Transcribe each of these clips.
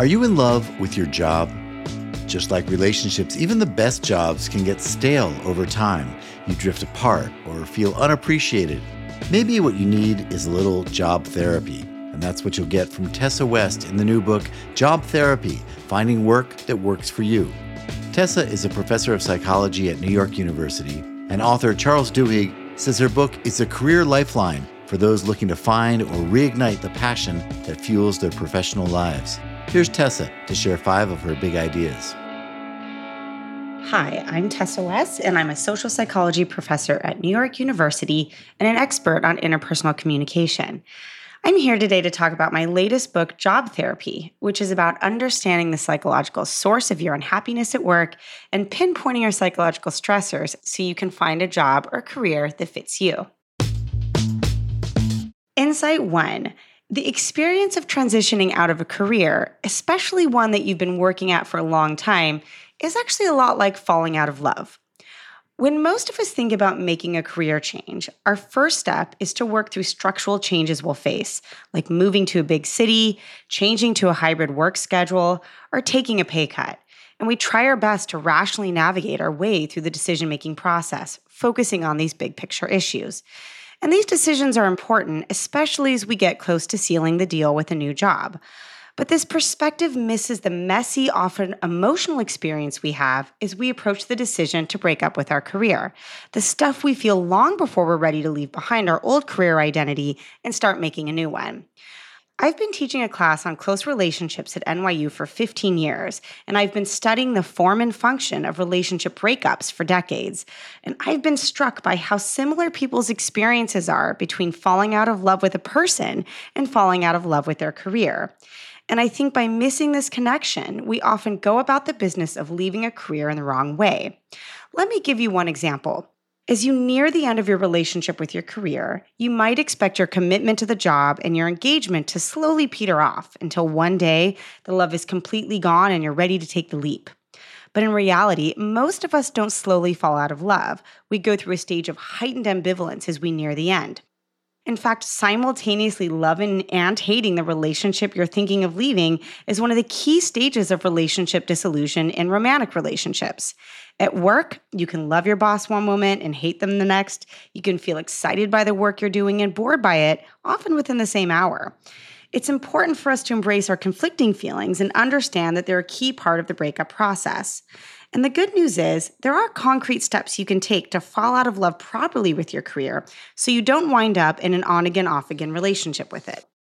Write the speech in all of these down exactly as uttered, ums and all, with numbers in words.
Are you in love with your job? Just like relationships, even the best jobs can get stale over time. You drift apart or feel unappreciated. Maybe what you need is a little job therapy. And that's what you'll get from Tessa West in the new book, Job Therapy, Finding Work That Works for You. Tessa is a professor of psychology at New York University, and author Charles Duhigg says her book is a career lifeline for those looking to find or reignite the passion that fuels their professional lives. Here's Tessa to share five of her big ideas. Hi, I'm Tessa West, and I'm a social psychology professor at New York University and an expert on interpersonal communication. I'm here today to talk about my latest book, Job Therapy, which is about understanding the psychological source of your unhappiness at work and pinpointing your psychological stressors so you can find a job or career that fits you. Insight one. The experience of transitioning out of a career, especially one that you've been working at for a long time, is actually a lot like falling out of love. When most of us think about making a career change, our first step is to work through structural changes we'll face, like moving to a big city, changing to a hybrid work schedule, or taking a pay cut. And we try our best to rationally navigate our way through the decision-making process, focusing on these big picture issues. And these decisions are important, especially as we get close to sealing the deal with a new job. But this perspective misses the messy, often emotional experience we have as we approach the decision to break up with our career, the stuff we feel long before we're ready to leave behind our old career identity and start making a new one. I've been teaching a class on close relationships at N Y U for fifteen years, and I've been studying the form and function of relationship breakups for decades. And I've been struck by how similar people's experiences are between falling out of love with a person and falling out of love with their career. And I think by missing this connection, we often go about the business of leaving a career in the wrong way. Let me give you one example. As you near the end of your relationship with your career, you might expect your commitment to the job and your engagement to slowly peter off until one day the love is completely gone and you're ready to take the leap. But in reality, most of us don't slowly fall out of love. We go through a stage of heightened ambivalence as we near the end. In fact, simultaneously loving and hating the relationship you're thinking of leaving is one of the key stages of relationship dissolution in romantic relationships. At work, you can love your boss one moment and hate them the next. You can feel excited by the work you're doing and bored by it, often within the same hour. It's important for us to embrace our conflicting feelings and understand that they're a key part of the breakup process. And the good news is, there are concrete steps you can take to fall out of love properly with your career so you don't wind up in an on-again, off-again relationship with it.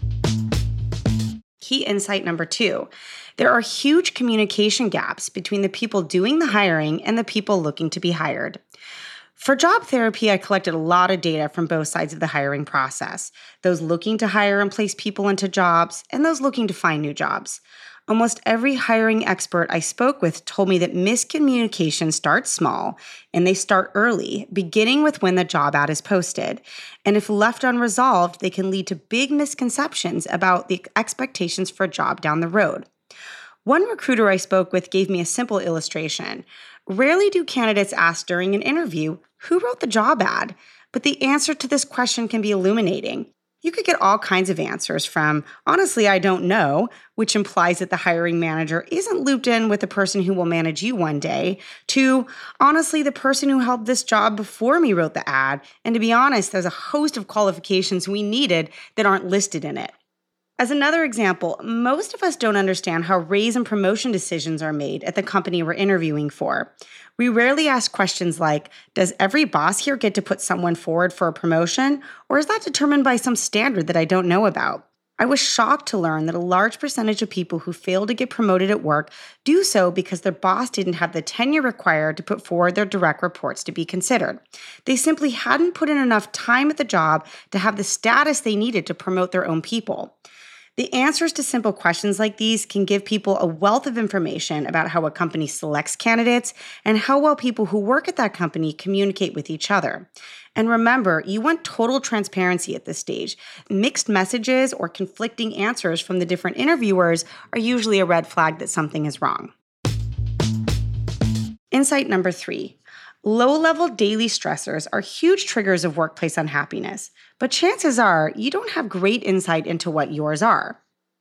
Key insight number two, there are huge communication gaps between the people doing the hiring and the people looking to be hired. For Job Therapy, I collected a lot of data from both sides of the hiring process, those looking to hire and place people into jobs and those looking to find new jobs. Almost every hiring expert I spoke with told me that miscommunication starts small and they start early, beginning with when the job ad is posted. And if left unresolved, they can lead to big misconceptions about the expectations for a job down the road. One recruiter I spoke with gave me a simple illustration. Rarely do candidates ask during an interview, "Who wrote the job ad?" But the answer to this question can be illuminating. You could get all kinds of answers from, "Honestly, I don't know," which implies that the hiring manager isn't looped in with the person who will manage you one day, to, "Honestly, the person who held this job before me wrote the ad, and to be honest, there's a host of qualifications we needed that aren't listed in it." As another example, most of us don't understand how raise and promotion decisions are made at the company we're interviewing for. We rarely ask questions like, does every boss here get to put someone forward for a promotion, or is that determined by some standard that I don't know about? I was shocked to learn that a large percentage of people who fail to get promoted at work do so because their boss didn't have the tenure required to put forward their direct reports to be considered. They simply hadn't put in enough time at the job to have the status they needed to promote their own people. The answers to simple questions like these can give people a wealth of information about how a company selects candidates and how well people who work at that company communicate with each other. And remember, you want total transparency at this stage. Mixed messages or conflicting answers from the different interviewers are usually a red flag that something is wrong. Insight number three. Low-level daily stressors are huge triggers of workplace unhappiness, but chances are you don't have great insight into what yours are.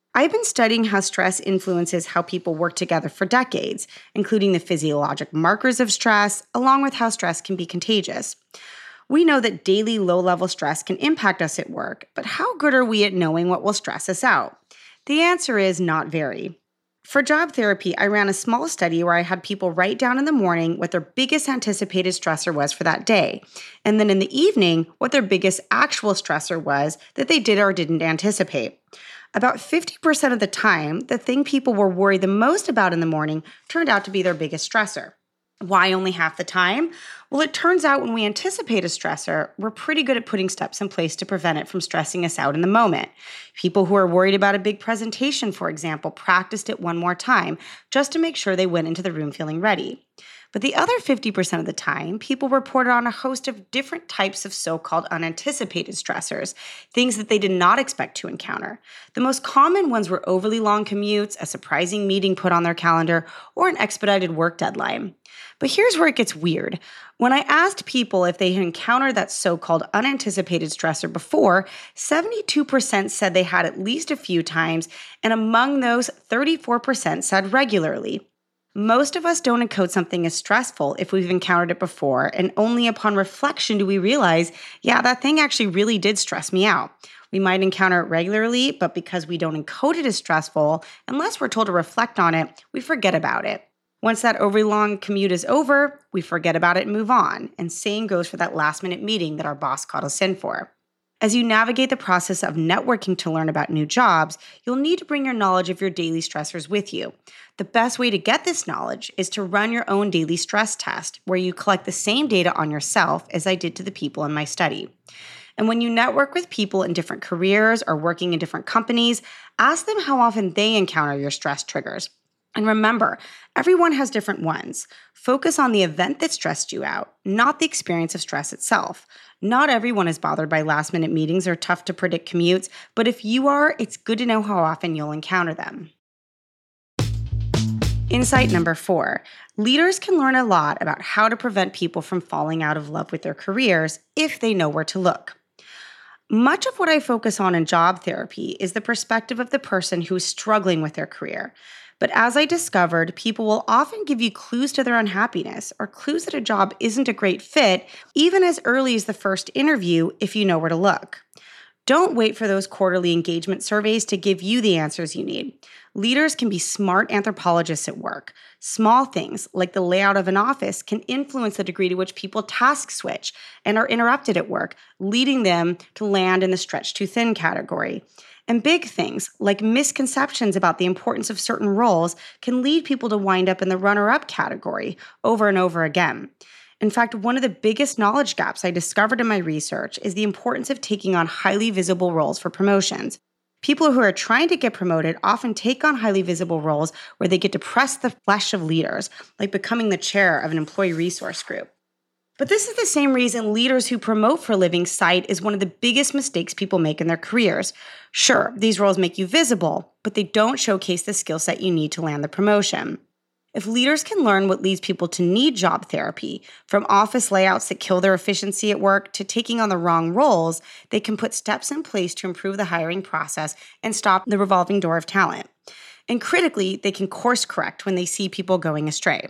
I've been studying how stress influences how people work together for decades, including the physiologic markers of stress, along with how stress can be contagious. We know that daily low-level stress can impact us at work, but how good are we at knowing what will stress us out? The answer is not very. For job therapy, I ran a small study where I had people write down in the morning what their biggest anticipated stressor was for that day, and then in the evening, what their biggest actual stressor was that they did or didn't anticipate. About fifty percent of the time, the thing people were worried the most about in the morning turned out to be their biggest stressor. Why only half the time? Well, it turns out when we anticipate a stressor, we're pretty good at putting steps in place to prevent it from stressing us out in the moment. People who are worried about a big presentation, for example, practiced it one more time just to make sure they went into the room feeling ready. But the other fifty percent of the time, people reported on a host of different types of so-called unanticipated stressors, things that they did not expect to encounter. The most common ones were overly long commutes, a surprising meeting put on their calendar, or an expedited work deadline. But here's where it gets weird. When I asked people if they had encountered that so-called unanticipated stressor before, seventy-two percent said they had at least a few times, and among those, thirty-four percent said regularly. Most of us don't encode something as stressful if we've encountered it before, and only upon reflection do we realize, yeah, that thing actually really did stress me out. We might encounter it regularly, but because we don't encode it as stressful, unless we're told to reflect on it, we forget about it. Once that overly long commute is over, we forget about it and move on, and same goes for that last-minute meeting that our boss called us in for. As you navigate the process of networking to learn about new jobs, you'll need to bring your knowledge of your daily stressors with you. The best way to get this knowledge is to run your own daily stress test, where you collect the same data on yourself as I did to the people in my study. And when you network with people in different careers or working in different companies, ask them how often they encounter your stress triggers. And remember, everyone has different ones. Focus on the event that stressed you out, not the experience of stress itself. Not everyone is bothered by last-minute meetings or tough-to-predict commutes, but if you are, it's good to know how often you'll encounter them. Insight number four, leaders can learn a lot about how to prevent people from falling out of love with their careers if they know where to look. Much of what I focus on in job therapy is the perspective of the person who is struggling with their career. But as I discovered, people will often give you clues to their unhappiness or clues that a job isn't a great fit, even as early as the first interview if you know where to look. Don't wait for those quarterly engagement surveys to give you the answers you need. Leaders can be smart anthropologists at work. Small things, like the layout of an office, can influence the degree to which people task switch and are interrupted at work, leading them to land in the stretched too thin category. And big things, like misconceptions about the importance of certain roles, can lead people to wind up in the runner-up category over and over again. In fact, one of the biggest knowledge gaps I discovered in my research is the importance of taking on highly visible roles for promotions. People who are trying to get promoted often take on highly visible roles where they get to press the flesh of leaders, like becoming the chair of an employee resource group. But this is the same reason leaders who promote for a living cite is one of the biggest mistakes people make in their careers. Sure, these roles make you visible, but they don't showcase the skill set you need to land the promotion. If leaders can learn what leads people to need job therapy, from office layouts that kill their efficiency at work to taking on the wrong roles, they can put steps in place to improve the hiring process and stop the revolving door of talent. And critically, they can course correct when they see people going astray.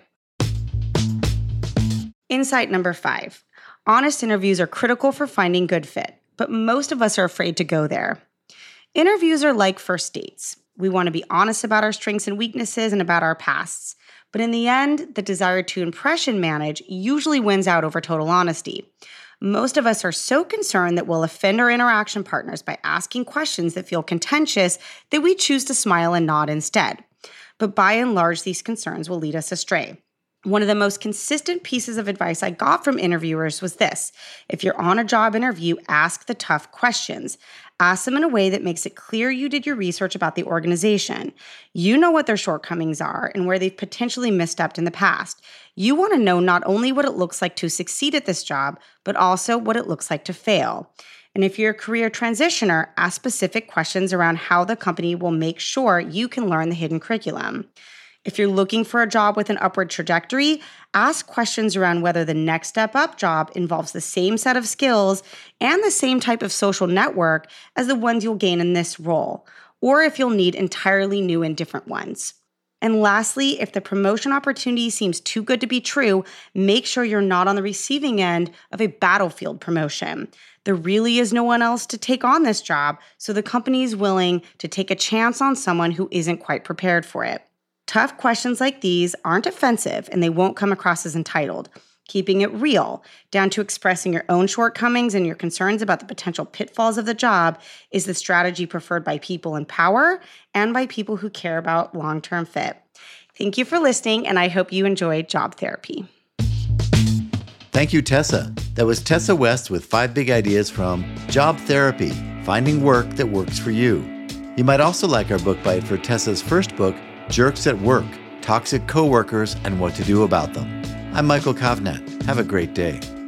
Insight number five. Honest interviews are critical for finding good fit, but most of us are afraid to go there. Interviews are like first dates. We want to be honest about our strengths and weaknesses and about our pasts. But in the end, the desire to impression manage usually wins out over total honesty. Most of us are so concerned that we'll offend our interaction partners by asking questions that feel contentious that we choose to smile and nod instead. But by and large, these concerns will lead us astray. One of the most consistent pieces of advice I got from interviewers was this: if you're on a job interview, ask the tough questions. Ask them in a way that makes it clear you did your research about the organization. You know what their shortcomings are and where they've potentially misstepped in the past. You want to know not only what it looks like to succeed at this job, but also what it looks like to fail. And if you're a career transitioner, ask specific questions around how the company will make sure you can learn the hidden curriculum. If you're looking for a job with an upward trajectory, ask questions around whether the next step up job involves the same set of skills and the same type of social network as the ones you'll gain in this role. or if you'll need entirely new and different ones. And lastly, if the promotion opportunity seems too good to be true, make sure you're not on the receiving end of a battlefield promotion. There really is no one else to take on this job, so the company is willing to take a chance on someone who isn't quite prepared for it. Tough questions like these aren't offensive, and they won't come across as entitled. Keeping it real, down to expressing your own shortcomings and your concerns about the potential pitfalls of the job, is the strategy preferred by people in power and by people who care about long-term fit. Thank you for listening, and I hope you enjoyed Job Therapy. Thank you, Tessa. That was Tessa West with five big ideas from Job Therapy, Finding Work That Works for You. You might also like our book bite for Tessa's first book, Jerks at Work, Toxic Coworkers and What to Do About Them. I'm Michael Kovnat. Have a great day.